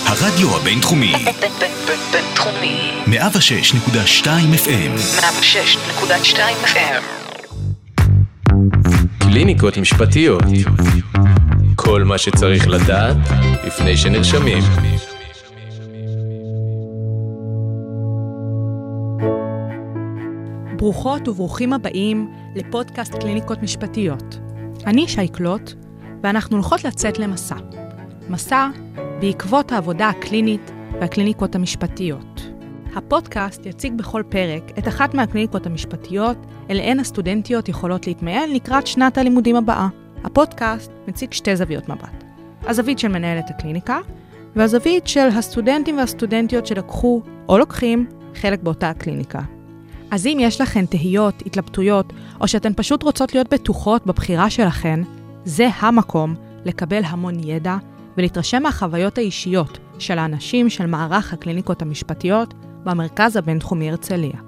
הרדיו הבינתחומי. בינתחומי. 106.2 FM. 106.2 FM. קליניקות משפטיות. כל מה שצריך לדעת לפני שנרשמים. ברוכות וברוכים הבאים לפודקאסט קליניקות משפטיות. אני שי קלוט, ואנחנו הולכות לצאת למסע. מסע בעקבות העבודה הקלינית והקליניקות המשפטיות. הפודקאסט יציג בכל פרק את אחת מהקליניקות המשפטיות אליהן הסטודנטיות יכולות להתמיין לקראת שנת הלימודים הבאה. הפודקאסט מציג שתי זוויות מבט. הזווית של מנהלת הקליניקה, והזווית של הסטודנטים והסטודנטיות שלקחו או לוקחים חלק באותה הקליניקה. אז אם יש לכן תהיות, התלבטויות, או שאתן פשוט רוצות להיות בטוחות בבחירה שלכן, זה המקום לקבל המון ידע ולהתרשם מהחוויות האישיות של האנשים של מערך הקליניקות המשפטיות במרכז הבינתחומי הרצליה.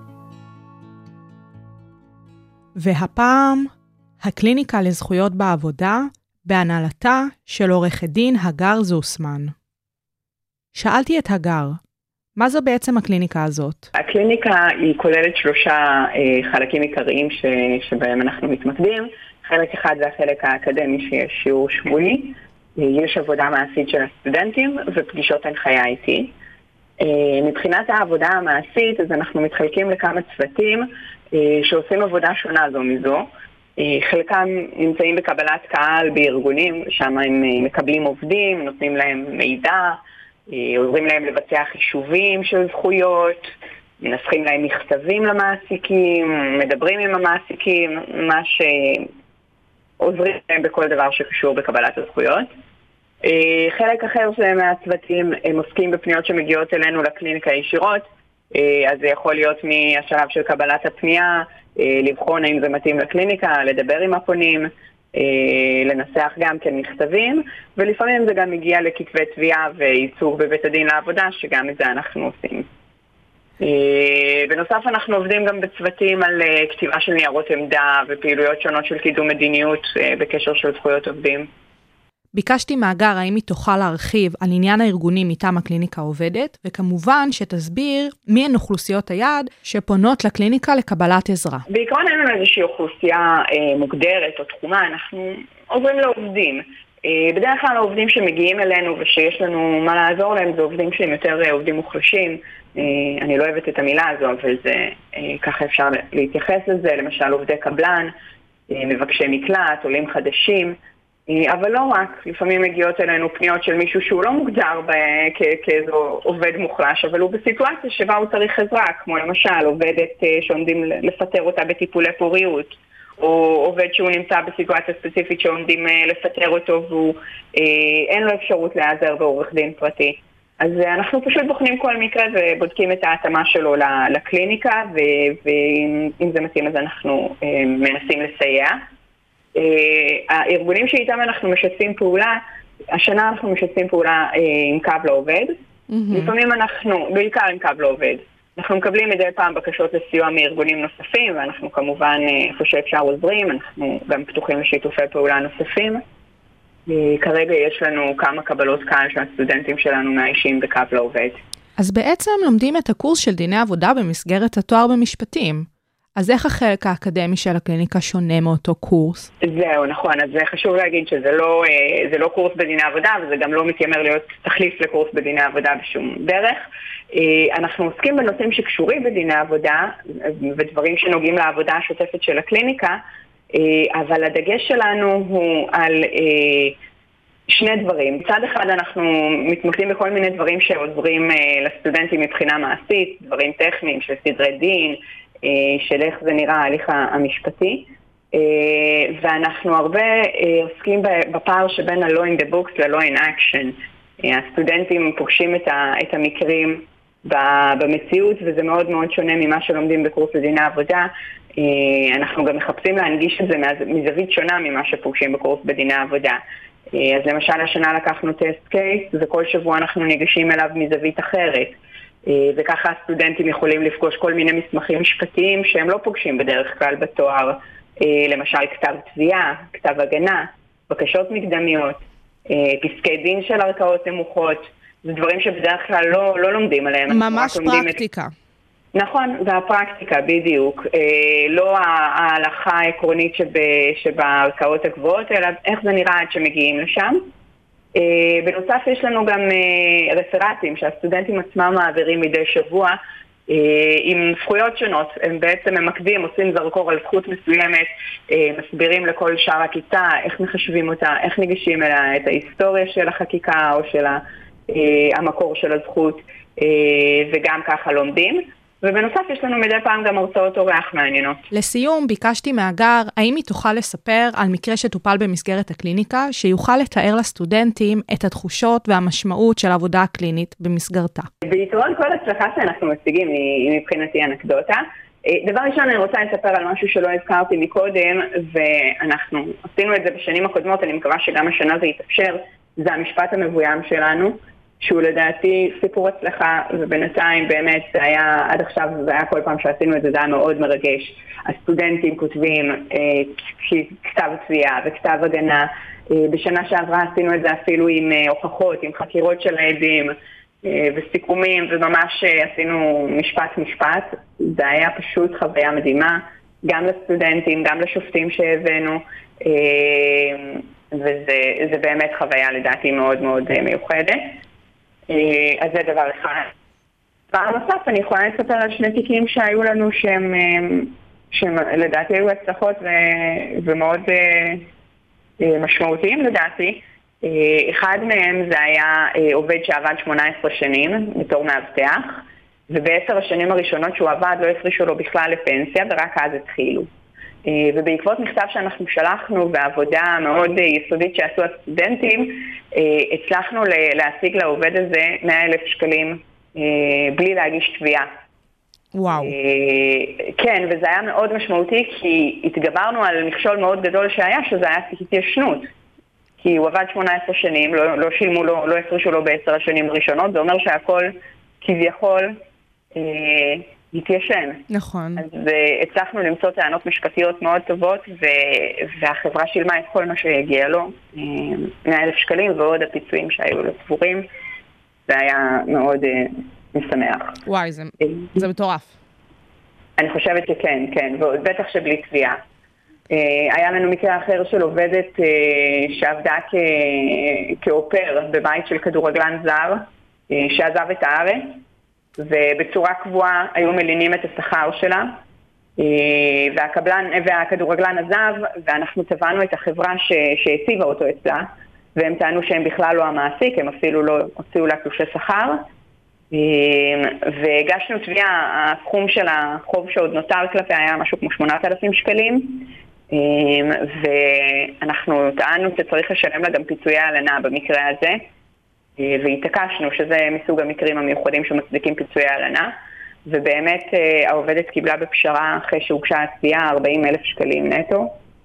והפעם, הקליניקה לזכויות בעבודה בהנהלתה של עורכת דין הגר זוסמן. שאלתי את הגר, מה זו בעצם הקליניקה הזאת? הקליניקה היא כוללת 3 חלקים עיקריים שבהם אנחנו מתמקדים. חלק אחד זה החלק האקדמי שיש שיעור שבועי, יש עבודה מעשית של הסטודנטים ופגישות הנחיה איתי. מבחינת העבודה המעשית, אז אנחנו מתחלקים לכמה צוותים שעושים עבודה שונה זו מזו. חלקם נמצאים בקבלת קהל בארגונים, שם הם מקבלים עובדים, נותנים להם מידע, עוזרים להם לבצע חישובים של זכויות, מנסחים להם מכתבים למעסיקים, מדברים עם המעסיקים, ממש עוזרים להם בכל דבר שקשור בקבלת הזכויות. חלק אחר מהצוותים הם עוסקים בפניות שמגיעות אלינו לקליניקה ישירות, אז זה יכול להיות מהשלב של קבלת הפנייה, לבחון האם זה מתאים לקליניקה, לדבר עם הפונים, לנסח גם כן מכתבים, ולפעמים זה גם מגיע לכתבי תביעה וייצוג בבית הדין לעבודה, שגם את זה אנחנו עושים. בנוסף אנחנו עובדים גם בצוותים על כתיבה של ניירות עמדה ופעילויות שונות של קידום מדיניות בקשר של זכויות עובדים. ביקשתי מהגר האם היא תוכל להרחיב על עניין הארגונים מטעם הקליניקה עובדת, וכמובן שתסביר מי הן אוכלוסיות היעד שפונות לקליניקה לקבלת עזרה. בעיקרון אין לנו איזושהי אוכלוסייה מוגדרת או תחומה, אנחנו עוברים לעובדים. בדרך כלל העובדים שמגיעים אלינו ושיש לנו מה לעזור להם, זה עובדים שהם יותר עובדים מוחלשים. אני לא אוהבת את המילה הזו, אבל זה, ככה אפשר להתייחס לזה, למשל עובדי קבלן, מבקשי מקלט, עולים חדשים. אבל לא רק, לפעמים מגיעות אלינו פניות של מישהו שהוא לא מוגדר כאיזו עובד מוחלש, אבל הוא בסיטואציה שבה הוא צריך עזרה, כמו למשל עובדת שעומדים לפטר אותה בטיפולי פוריות, או עובד שהוא נמצא בסיטואציה ספציפית שעומדים לפטר אותו והוא אין לו אפשרות להיעזר בעורך דין פרטי. אז אנחנו פשוט בוחנים כל מקרה ובודקים את ההתאמה שלו לקליניקה, ואם זה מתאים אז אנחנו מנסים לסייע. הארגונים שאיתם אנחנו משתפים פעולה, השנה אנחנו משתפים פעולה עם קו לעובד, לפעמים אנחנו, בעיקר עם קו לעובד, אנחנו מקבלים מדי פעם בקשות לסיוע מארגונים נוספים, ואנחנו כמובן איפה שאפשר עוזרים, אנחנו גם פתוחים לשיתופי פעולה נוספים. כרגע יש לנו כמה קבלות קהל שהסטודנטים שלנו מאיישים בקו לעובד. אז בעצם לומדים את הקורס של דיני עבודה במסגרת התואר במשפטים. אז איך החלק האקדמי של הקליניקה שונה מאותו קורס? זהו, נכון. אז חשוב להגיד שזה לא קורס בדיני עבודה, וזה גם לא מתיימר להיות תחליף לקורס בדיני עבודה בשום דרך. אנחנו עוסקים בנושאים שקשורים בדיני עבודה, ודברים שנוגעים לעבודה השוטפת של הקליניקה, אבל הדגש שלנו הוא על שני דברים. מצד אחד אנחנו מתמקדים בכל מיני דברים שעוזרים לסטודנטים מבחינה מעשית, דברים טכניים של סדרי דין, של איך זה נראה ההליך המשפטי, ואנחנו הרבה עוסקים בפער שבין ה-law in the books ל-law in action. הסטודנטים פוגשים את המקרים במציאות, וזה מאוד מאוד שונה ממה שלומדים בקורס לדיני עבודה. אנחנו גם מחפשים להנגיש את זה מזווית שונה ממה שפוגשים בקורס בדיני עבודה. אז למשל השנה לקחנו טסט קייס, וכל שבוע אנחנו ניגשים אליו מזווית אחרת. וככה הסטודנטים יכולים לפגוש כל מיני מסמכים משפטיים שהם לא פוגשים בדרך כלל בתואר, למשל כתב תביעה, כתב הגנה, בקשות מקדמיות, פסקי דין של ערכאות נמוכות, זה דברים שבדרך כלל לא לומדים עליהם. ממש פרקטיקה. נכון, והפרקטיקה בדיוק. לא ההלכה העקרונית שבערכאות הגבוהות, אלא איך זה נראה עד שמגיעים לשם. בנוסף יש לנו גם רפרטים שהסטודנטים עצמם מעבירים מדי שבוע עם זכויות שונות. הם בעצם ממקדים, עושים זרקור על זכות מסוימת, מסבירים לכל שאר הכיתה איך מחשבים אותה, איך ניגשים אליה, את ההיסטוריה של החקיקה או של המקור של הזכות, וגם ככה לומדים. ובנוסף יש לנו מדי פעם גם הרצאות אורח מעניינות. לסיום, ביקשתי מהגר, האם היא תוכל לספר על מקרה שטופל במסגרת הקליניקה, שיוכל לתאר לסטודנטים את התחושות והמשמעות של העבודה הקלינית במסגרתה. בעיקרון כל הצלחה שאנחנו מציגים היא מבחינתי אנקדוטה. דבר ראשון אני רוצה לספר על משהו שלא הזכרתי מקודם, ואנחנו עשינו את זה בשנים הקודמות, אני מקווה שגם השנה זה יתאפשר, זה המשפט המבוים שלנו. שהוא לדעתי סיפור הצלחה, ובינתיים באמת זה היה, עד עכשיו זה היה כל פעם שעשינו את זה, זה היה מאוד מרגש. הסטודנטים כותבים כתב תביעה וכתב הגנה, בשנה שעברה עשינו את זה אפילו עם הוכחות, עם חקירות של העדים וסיכומים, וממש עשינו משפט. זה היה פשוט חוויה מדהימה, גם לסטודנטים, גם לשופטים שהבאנו, וזה באמת חוויה לדעתי מאוד מאוד מיוחדת. אז זה דבר אחד. דבר נוסף, אני יכולה לספר על שני תיקים שהיו לנו שהם לדעתי היו הצלחות ומאוד משמעותיים לדעתי. אחד מהם זה היה עובד שעבד 18 שנים בתור מאבטח, וב10 השנים הראשונות שהוא עבד לא הפרישו לו בכלל לפנסיה, ורק אז התחילו. ובעקבות מכתב שאנחנו שלחנו בעבודה מאוד יסודית שעשו הסטודנטים, הצלחנו להשיג לעובד הזה 100,000 שקלים בלי להגיש תביעה. וואו. כן, וזה היה מאוד משמעותי כי התגברנו על מכשול מאוד גדול שהיה, שזה היה התיישנות. כי הוא עבד 18 שנים, לא שילמו לו, לא הפרישו לו ב10 השנים הראשונות, זה אומר שהכל כביכול התיישן. נכון. אז הצלחנו למצוא טענות משפטיות מאוד טובות, והחברה שילמה את כל מה שהגיע לו, 100,000 שקלים ועוד הפיצויים שהיו לו צבורים. זה היה מאוד משמח. וואי, זה מטורף. אני חושבת שכן, כן, ובטח שבלי תביעה. היה לנו מקרה אחר של עובדת שעבדה כאופר בבית של כדורגלן זר, שעזב את הארץ, ובצורה קבועה היו מלינים את השכר שלה, והכדורגלן עזב, ואנחנו תבענו את החברה שהציבה אותו אצלה, והם טענו שהם בכלל לא המעסיק, הם אפילו לא הוציאו לה תלושי שכר, והגשנו תביעה, הסכום של החוב שעוד נותר כלפי היה משהו כמו 8,000 שקלים, ואנחנו טענו שצריך לשלם לה גם פיצויי הלנה במקרה הזה, והתעקשנו שזה מסוג המקרים המיוחדים שמצדיקים פיצויי הלנה, ובאמת העובדת קיבלה בפשרה אחרי שהוגשה התביעה 40,000 שקלים נטו,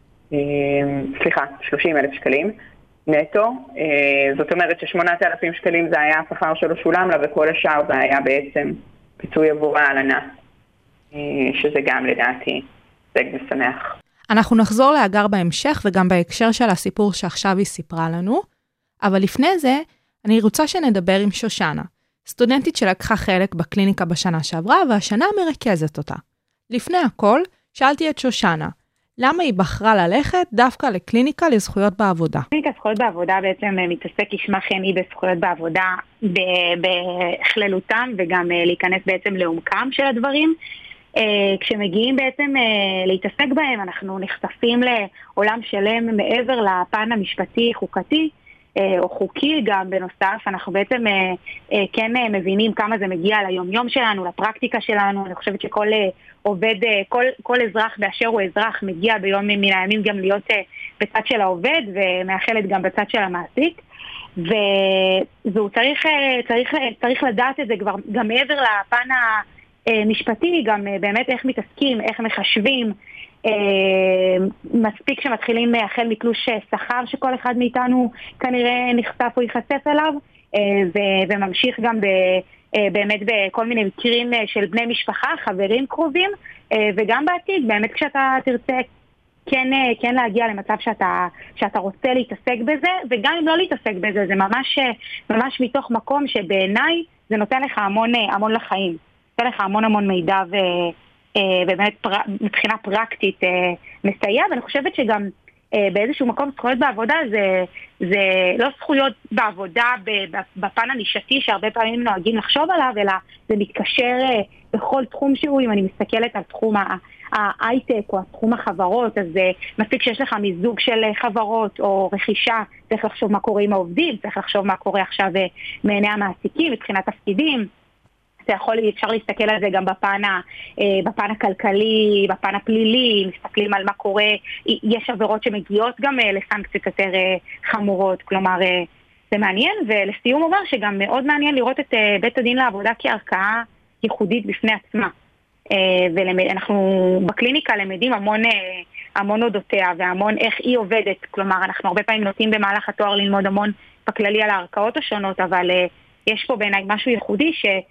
30,000 שקלים נטו, זאת אומרת ש8,000 שקלים זה היה השכר שלו שולם לה, וכל השאר זה היה בעצם פיצוי עבור ההלנה, שזה גם לדעתי הישג משמח. אנחנו נחזור להגר בהמשך וגם בהקשר של הסיפור שעכשיו היא סיפרה לנו, אבל לפני זה אני רוצה שנדבר עם שושנה, סטודנטית שלקחה חלק בקליניקה בשנה שעברה והשנה מרכזת אותה. לפני הכל, שאלתי את שושנה, למה היא בחרה ללכת דווקא לקליניקה לזכויות בעבודה? קליניקה זכויות בעבודה בעצם מתעסק כשמה כן היא בזכויות בעבודה בכללותם, וגם להיכנס בעצם לעומקם של הדברים. כשמגיעים בעצם להתעסק בהם, אנחנו נחשפים לעולם שלם מעבר לפן המשפטי חוקתי, או חוקי גם בנוסף. אנחנו בעצם כן מבינים כמה זה מגיע ליום-יום שלנו, לפרקטיקה שלנו. אני חושבת שכל עובד, כל אזרח באשר הוא אזרח מגיע ביום מן הימים גם להיות בצד של העובד, ומאחלת גם בצד של המעסיק. והוא צריך לדעת את זה כבר גם מעבר לפן המשפטי, גם באמת איך מתעסקים, איך מחשבים. מספיק שמתחילים החל מתלוש שכר שכל אחד מאיתנו כנראה נחשף או ייחשף אליו, וממשיך גם באמת בכל מיני מקרים של בני משפחה, חברים קרובים, וגם בעתיד באמת כשאתה תרצה כן להגיע למצב שאתה רוצה להתעסק בזה, וגם אם לא להתעסק בזה, זה ממש מתוך מקום שבעיניי זה נותן לך המון לחיים. נותן לך המון מידע ובאמת מבחינה פרקטית מסייע, ואני חושבת שגם באיזשהו מקום זכויות בעבודה זה לא זכויות בעבודה בפן הנישתי שהרבה פעמים נוהגים לחשוב עליו, אלא זה מתקשר בכל תחום שהוא. אם אני מסתכלת על תחום ההייטק או תחום החברות, אז מספיק שיש לך מיזוג של חברות או רכישה, צריך לחשוב מה קורה עם העובדים, צריך לחשוב מה קורה עכשיו מעיני המעסיקים מבחינת תפקידים. אפשר להסתכל על זה גם בפן הכלכלי, בפן הפלילי, מסתכלים על מה קורה, יש עבירות שמגיעות גם לסנקציות יותר חמורות, כלומר זה מעניין. ולסיום אומר שגם מאוד מעניין לראות את בית הדין לעבודה כערכאה ייחודית בפני עצמה, ואנחנו בקליניקה למדים המון אודותיה והמון איך היא עובדת, כלומר אנחנו הרבה פעמים נוטים במהלך התואר ללמוד המון בכללי על הערכאות השונות, אבל יש פה בעיניי משהו ייחודי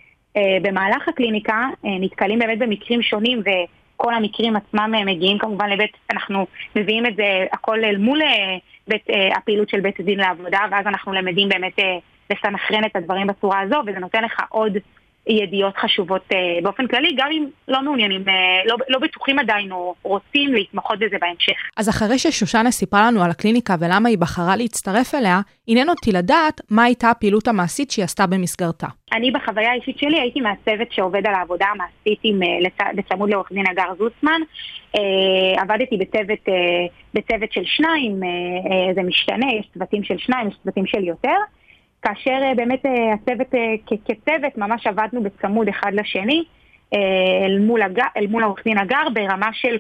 במהלך הקליניקה נתקלים באמת במקרים שונים, וכל המקרים עצמם מגיעים כמובן אנחנו מביאים את זה הכל אל מול הפעילות של בית הדין לעבודה, ואז אנחנו למדים באמת לסנכרן את הדברים בצורה הזו, וזה נותן לך עוד ידיעות חשובות באופן כללי, גם אם לא מעוניינים, לא בטוחים עדיין או רוצים להתמחות בזה בהמשך. אז אחרי ששושנה סיפרה לנו על הקליניקה ולמה היא בחרה להצטרף אליה, עניין אותי לדעת מה הייתה הפעילות המעשית שהיא עשתה במסגרתה. אני בחוויה האישית שלי הייתי מהצוות שעובד על העבודה המעשית בצמוד לעורך דין הגר זוסמן. עבדתי בצוות של 2, זה משתנה, יש צוותים של 2, יש צוותים של יותר. כאשר באמת הצוות כצוות ממש עבדנו בצמוד אחד לשני אל מול העורך דין הגר ברמה של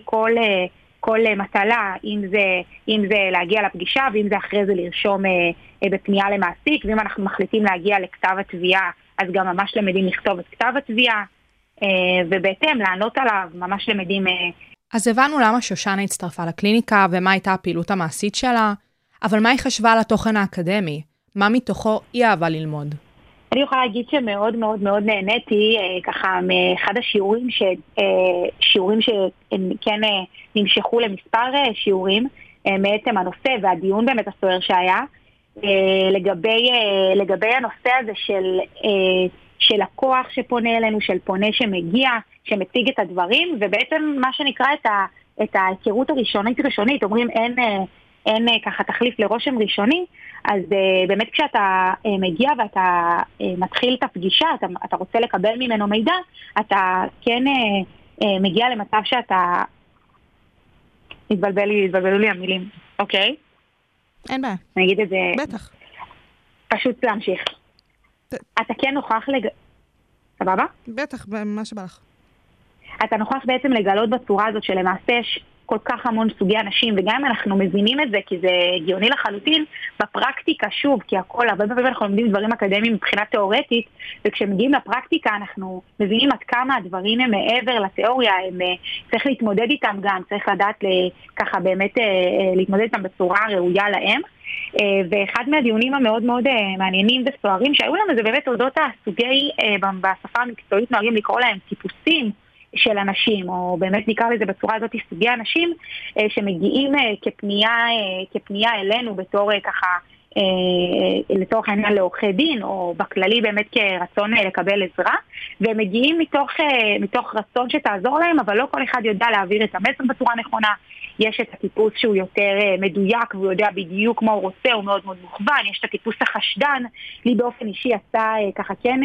כל מטלה, אם זה להגיע לפגישה ואם זה אחרי זה לרשום בפנייה למעסיק, ואם אנחנו מחליטים להגיע לכתב התביעה אז גם ממש למדים לכתוב את כתב התביעה ובהתאם לענות עליו ממש למדים. אז הבנו למה שושנה הצטרפה לקליניקה ומה הייתה הפעילות המעשית שלה, אבל מה היא חשבה על התוכן האקדמי? מה מתוכו היא אהבה ללמוד? אני יכולה להגיד שמאוד מאוד מאוד נהניתי ככה מאחד השיעורים שיעורים שכן נמשכו למספר שיעורים מעצם הנושא והדיון באמת הסוער שהיה לגבי הנושא הזה של לקוח שפונה אלינו, של פונה שמגיע, שמציג את הדברים, ובעצם מה שנקרא את ההיכרות ראשונית, אומרים אין ככה תחליף לרושם ראשוני, אז באמת כשאתה מגיע ואתה מתחיל את הפגישה, אתה רוצה לקבל ממנו מידע, אתה כן מגיע למצב שאתה התבלבלו לי המילים, אוקיי? אין בעיה. אני אגיד את זה. בטח. פשוט להמשיך. אתה כן נוכח סבבה? בטח, מה שבא לך. אתה נוכח בעצם לגלות בצורה הזאת שלמעשה יש כל כך המון סוגי אנשים, וגם אם אנחנו מבינים את זה, כי זה הגיוני לחלוטין, בפרקטיקה שוב, כי הכל, הרבה פעמים אנחנו לומדים דברים אקדמיים מבחינה תיאורטית, וכשמגיעים לפרקטיקה אנחנו מבינים עד כמה הדברים הם מעבר לתיאוריה, צריך להתמודד איתם גם, צריך לדעת ככה באמת להתמודד איתם בצורה ראויה להם. ואחד מהדיונים המאוד מאוד מעניינים וסוערים שהיו לנו זה באמת אודות הסוגי, בשפה המקצועית נוהגים לקרוא להם טיפוסים של אנשים, או באמת נקרא לזה בצורה הזאת סוגי אנשים שמגיעים כפנייה אלינו בתור ככה לתוך העניין לעורכי דין, או בכללי באמת כרצון לקבל עזרה, והם מגיעים מתוך רצון שתעזור להם, אבל לא כל אחד יודע להעביר את המסר בצורה נכונה. יש את הטיפוס שהוא יותר מדויק, והוא יודע בדיוק מה הוא רוצה, הוא מאוד מאוד מוכוון. יש את הטיפוס החשדן, לי באופן אישי עשה ככה כן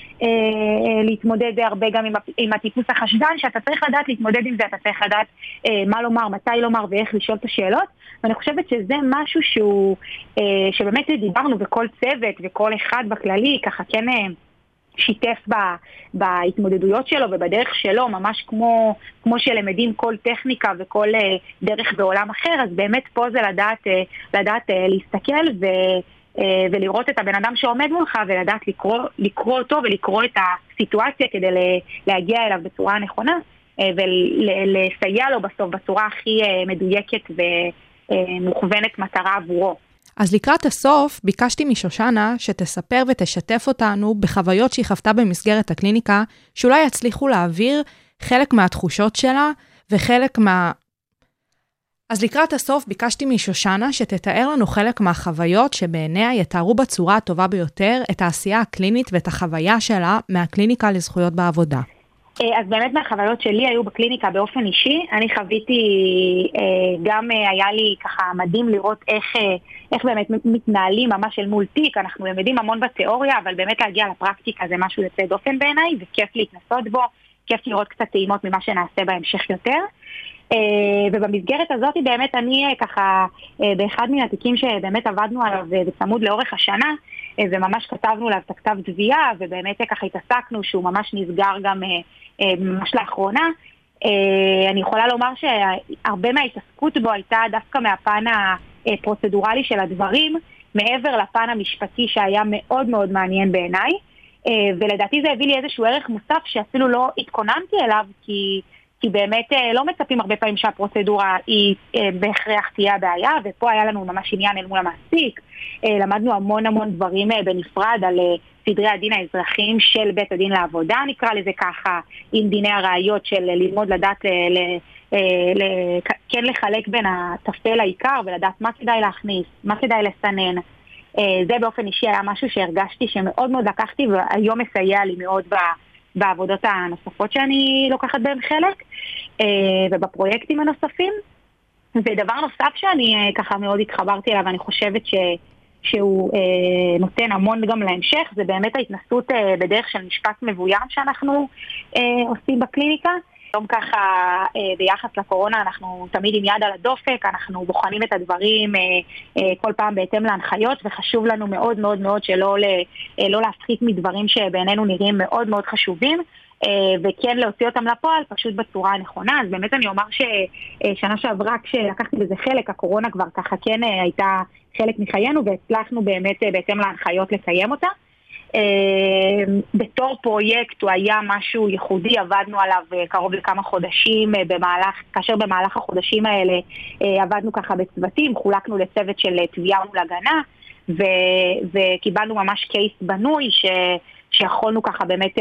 להתמודד הרבה גם עם הטיפוס החשדן, שאתה צריך לדעת להתמודד עם זה, אתה צריך לדעת מה לומר, מתי לומר ואיך לשאול את השאלות, ואני חושבת שזה משהו שהוא, שבאמת דיברנו בכל צוות וכל אחד בכללי, ככה כן שיתף בהתמודדויות שלו ובדרך שלו, ממש כמו שלמדים כל טכניקה וכל דרך בעולם אחר, אז באמת פה זה לדעת להסתכל ולראות את הבן אדם שעומד מולך ולדעת לקרוא אותו ולקרוא את הסיטואציה כדי להגיע אליו בצורה הנכונה ולסייע לו בסוף בצורה הכי מדויקת ומוכוונת מטרה עבורו. אז לקראת הסוף ביקשתי משושנה שתספר ותשתף אותנו בחוויות שהיא חוותה במסגרת הקליניקה, שאולי יצליחו להעביר חלק מהתחושות שלה וחלק אז לקראת הסוף ביקשתי משושנה שתתאר לנו חלק מהחוויות שבעיניה יתארו בצורה הטובה ביותר את העשייה הקלינית ואת החוויה שלה מהקליניקה לזכויות בעבודה. אז באמת מהחוויות שלי היו בקליניקה באופן אישי. אני חוויתי, גם היה לי ככה מדהים לראות איך באמת מתנהלים ממש אל מול תיק. אנחנו למדים המון בתיאוריה, אבל באמת להגיע לפרקטיקה זה משהו יוצא דופן בעיניי, וכיף להתנסות בו, כיף לראות קצת טעימות ממה שנעשה בהמשך יותר. ובמסגרת הזאת באמת אני ככה באחד מן התיקים שבאמת עבדנו עליו בצמוד לאורך השנה, וממש כתבנו עליו את הכתב תביעה, ובאמת ככה התעסקנו שהוא ממש נסגר גם ממש לאחרונה. אני יכולה לומר שהרבה מההתעסקות בו הייתה דווקא מהפן הפרוצדורלי של הדברים, מעבר לפן המשפטי שהיה מאוד מאוד מעניין בעיניי, ולדעתי זה הביא לי איזשהו ערך מוסף שאפילו לא התכוננתי אליו, כי באמת לא מצפים הרבה פעמים שהפרוצדורה היא בהכרח תהיה הבעיה, ופה היה לנו ממש עניין אל מול המעסיק. למדנו המון דברים בנפרד על סדרי הדין האזרחיים של בית הדין לעבודה, נקרא לזה ככה, עם דיני הראיות של ללמוד לדעת כן לחלק בין התפל לעיקר ולדעת מה כדאי להכניס, מה כדאי לסנן. זה באופן אישי היה משהו שהרגשתי שמאוד מאוד לקחתי, והיום מסייע לי מאוד בעבודות הנוספות שאני לוקחת בהם חלק, ובפרויקטים הנוספים. ודבר נוסף שאני ככה מאוד התחברתי אליו, ואני חושבת שהוא נותן המון גם להמשך, זה באמת ההתנסות בדרך של משפט מבוים שאנחנו עושים בקליניקה. היום ככה ביחס לקורונה אנחנו תמיד עם יד על הדופק, אנחנו בוחנים את הדברים כל פעם בהתאם להנחיות, וחשוב לנו מאוד מאוד מאוד שלא לא להפחית מדברים שבעינינו נראים מאוד מאוד חשובים, וכן להוציא אותם לפועל פשוט בצורה הנכונה. אז באמת אני אומר ששנה שעברה כשלקחתי בזה חלק, הקורונה כבר ככה כן הייתה חלק מחיינו, והצלחנו באמת בהתאם להנחיות לקיים אותה. בתור פרויקט הוא היה משהו ייחודי, עבדנו עליו קרוב לכמה חודשים, כאשר במהלך החודשים האלה עבדנו ככה בצוותים, חולקנו לצוות של תביעה מול הגנה, וקיבלנו ממש קייס בנוי שיכולנו ככה באמת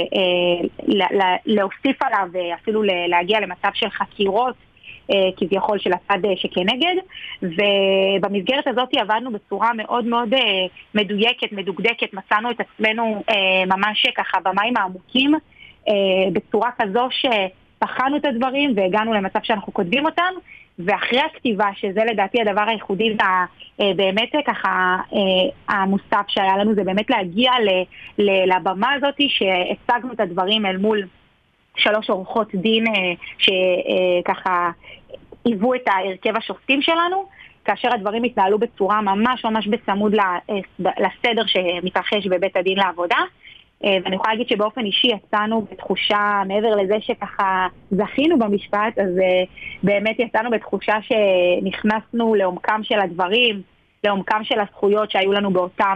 להוסיף עליו, אפילו להגיע למצב של חקירות כביכול של הצד שכנגד, ובמסגרת הזאת עבדנו בצורה מאוד מאוד מדויקת, מדוקדקת, מצאנו את עצמנו ממש ככה במים העמוקים, בצורה כזו שבחנו את הדברים והגענו למצב שאנחנו כותבים אותם, ואחרי הכתיבה, שזה לדעתי הדבר הייחודי באמת ככה המוסף שהיה לנו, זה באמת להגיע לבמה הזאת שהצגנו את הדברים אל מול 3 עורכות דין שככה היוו את ההרכב השופטים שלנו, כאשר הדברים התנהלו בצורה ממש ממש בצמוד לסדר שמתרחש בבית הדין לעבודה. ואני יכולה להגיד שבאופן אישי יצאנו בתחושה, מעבר לזה שככה זכינו במשפט, אז באמת יצאנו בתחושה שנכנסנו לעומקם של הדברים, לעומקם של הזכויות שהיו לנו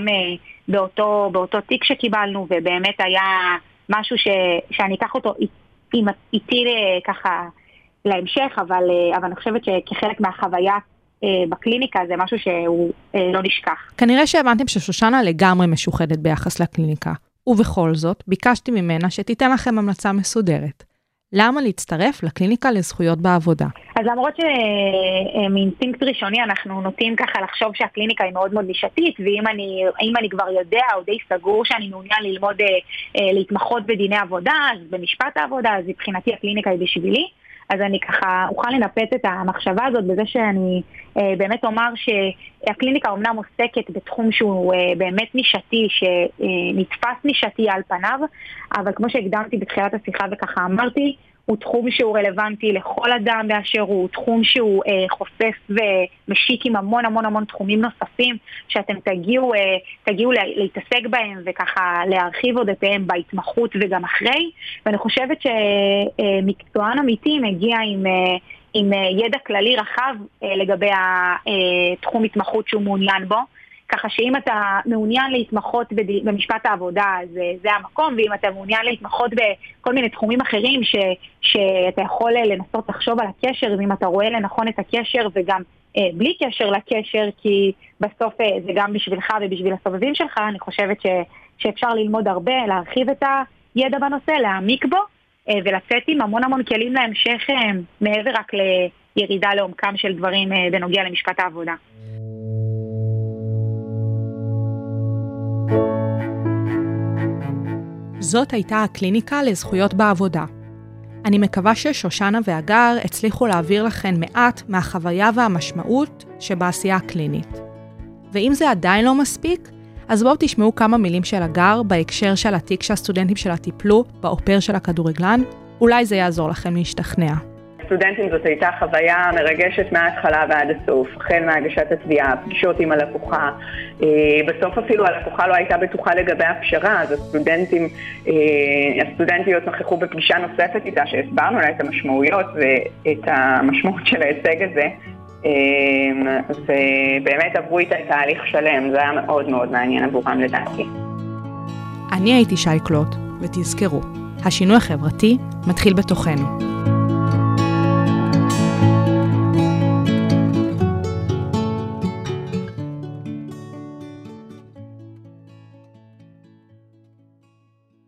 באותו תיק שקיבלנו, ובאמת היה משהו שאני אקח אותו איתי ככה להמשך, אבל אני חושבת שכחלק מהחוויה בקליניקה זה משהו שהוא לא נשכח. כנראה שהבנתם ששושנה לגמרי משוחדת ביחס לקליניקה, ובכל זאת ביקשתי ממנה שתיתן לכם המלצה מסודרת. למה להצטרף לקליניקה לזכויות בעבודה? אז למרות שמאינסטינקט ראשוני אנחנו נוטים ככה לחשוב שהקליניקה היא מאוד מאוד נישתית, ואם אני כבר יודע או די סגור שאני מעוניין ללמוד להתמחות בדיני עבודה, אז במשפט העבודה, אז מבחינתי הקליניקה היא בשבילי. אז אני ככה אוכל לנפץ את המחשבה הזאת בזה שאני באמת אומר שהקליניקה אומנם עוסקת בתחום שהוא באמת נישתי, שנתפס נישתי על פניו, אבל כמו שהקדמתי בתחילת השיחה וככה אמרתי, הוא תחום שהוא רלוונטי לכל אדם באשר הוא, תחום שהוא חופף ומשיק עם המון המון המון תחומים נוספים שאתם תגיעו להתעסק בהם וככה להרחיב עודתיהם בהתמחות וגם אחרי. ואני חושבת שמקצוען אמיתי מגיע עם ידע כללי רחב לגבי התחום התמחות שהוא מעוניין בו, ככה שאם אתה מעוניין להתמחות במשפט העבודה, זה המקום, ואם אתה מעוניין להתמחות בכל מיני תחומים אחרים שאתה יכול לנסות לחשוב על הקשר, ואם אתה רואה לנכון את הקשר וגם בלי קשר לקשר, כי בסוף זה גם בשבילך ובשביל הסובבים שלך, אני חושבת שאפשר ללמוד הרבה, להרחיב את הידע בנושא, להעמיק בו, ולצאת עם המון המון כלים להמשך מעבר רק ירידה לעומקם של דברים בנוגע למשפט העבודה. זאת הייתה הקליניקה לזכויות בעבודה. אני מקווה ששושנה והגר הצליחו להעביר לכן מעט מהחוויה והמשמעות שבעשייה הקלינית. ואם זה עדיין לא מספיק, אז בואו תשמעו כמה מילים של הגר בהקשר של התיק שהסטודנטים שלה טיפלו באופר של הכדורגלן, אולי זה יעזור לכם להשתכנע. סטודנטים זאת הייתה חוויה מרגשת מההתחלה ועד הסוף, החל מהגשת התביעה, פגישות עם הלקוחה, בסוף אפילו הלקוחה לא הייתה בטוחה לגבי הפשרה, אז הסטודנטיות נכחו בפגישה נוספת איתה, שהסברנו לה את המשמעויות ואת המשמעות של ההישג הזה, ובאמת עברו איתה תהליך שלם, זה היה מאוד מאוד מעניין עבורם לדעתי. אני הייתי שייקלוט, ותזכרו, השינוי החברתי מתחיל בתוכנו.